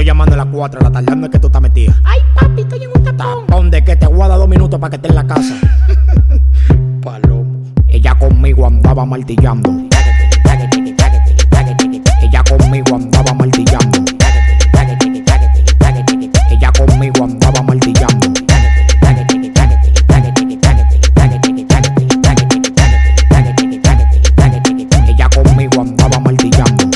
llamando a las 4 de la tarde. ¿Dónde es que tú estás metida? Ay, papi, estoy en un tapón. Tapón de que te voy a dar 2 minutos para que esté en la casa. Palomo. Ella conmigo andaba martillando. Ella conmigo andaba martillando. Ella conmigo andaba martillando. Ella conmigo andaba martillando.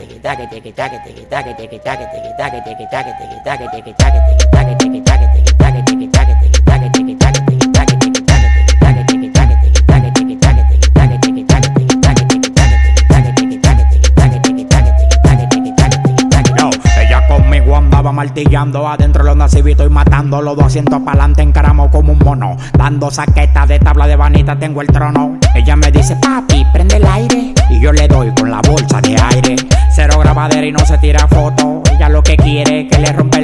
Ella conmigo andaba martillando. Adentro los nacimitos y matando. Los 200 pa'lante encaramos como un mono. Dando saquetas de tabla de vanita, tengo el trono. Ella me dice, papi, prende el aire. Y yo le doy con la bolsa de aire. Cero grabadera y no se tira foto. Ella lo que quiere es que le rompe el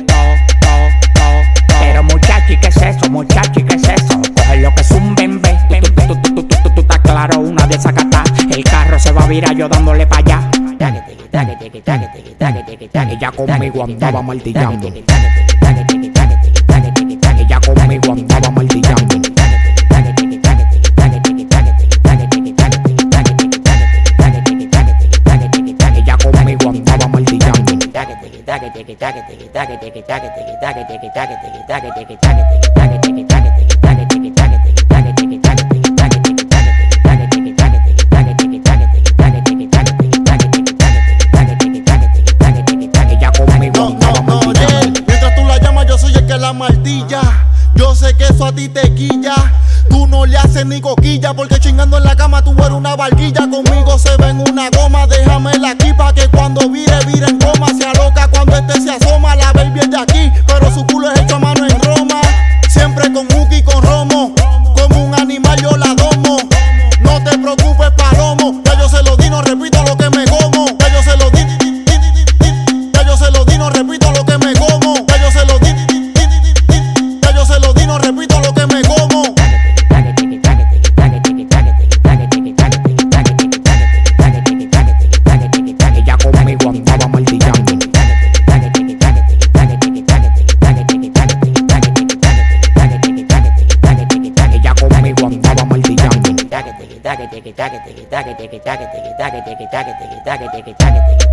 Pero muchachi, ¿qué es eso? Muchachi, ¿qué es eso? Coge lo que es un bembe. Tú estás claro, una desacatá. El carro se va a virar yo dándole pa' allá. Ella conmigo andaba martillando. Ella conmigo andaba martillando. Ella conmigo andaba martillando. Mientras tú la llamas, yo soy el que la martilla. Yo sé que eso a ti te quilla. Tú no le haces ni coquilla, porque chingando en la cama tú eres una barquilla. Conmigo se ven una goma, déjamela aquí pa' que cuando vire en coma. Se aloca cuando este se asoma, la baby es de aquí, pero su culo es hecho a mano en Roma. Siempre con Uki y con Romo, como un animal yo la domo. No te preocupes, palomo, ya yo se lo di, no repito lo que me como. Ya yo se lo di, ya yo se lo di, no repito lo que me como. Ya yo se lo di, ya yo se lo di, no repito lo que me como. Ella conmigo andaba martillando. Ella conmigo andaba martillando.